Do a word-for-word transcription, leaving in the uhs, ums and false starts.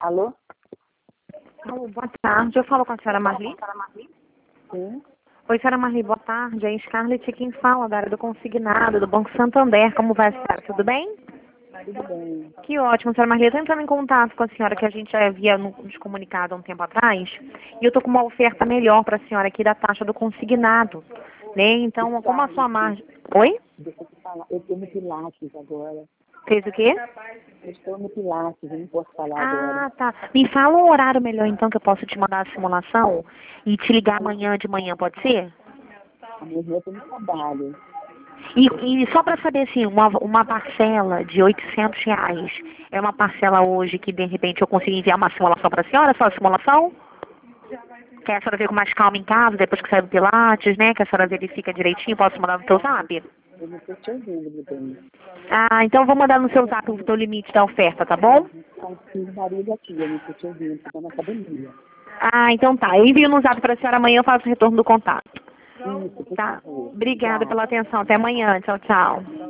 Alô? Alô, boa tarde. Eu falo com a senhora Marli? Sim. Oi, senhora Marli, boa tarde. É a Scarlett quem fala, da área do consignado, do Banco Santander. Como vai, senhora? Tudo bem? Tudo bem. Que ótimo, senhora Marli. Eu tô entrando em contato com a senhora que a gente já havia nos comunicado há um tempo atrás. E eu tô com uma oferta melhor para a senhora aqui da taxa do consignado. Né? Então, como a sua margem... Oi? Deixa eu te falar. Eu estou no Pilates agora. Fez o quê? Eu estou no Pilates, eu não posso falar agora. Ah, tá. Me fala um horário melhor, então, que eu posso te mandar a simulação e te ligar amanhã de manhã, pode ser? Amanhã eu estou no trabalho. E, e só para saber, assim, uma, uma parcela de oitocentos reais é uma parcela hoje que, de repente, eu consigo enviar uma simulação para a senhora, só a simulação? Que a senhora vê com mais calma em casa, depois que sai do Pilates, né? Que a senhora verifica direitinho, posso mandar no seu zap? Eu não estou te ouvindo, meu bem. Ah, então eu vou mandar no seu zap o teu limite da oferta, tá bom? Consigo barulho aqui, eu não estou te ouvindo, estou na academia. Ah, então tá. Eu envio no zap para a senhora amanhã, eu faço o retorno do contato. Isso, por Tá? favor. Obrigada Obrigada. pela atenção. Até amanhã. Tchau, tchau.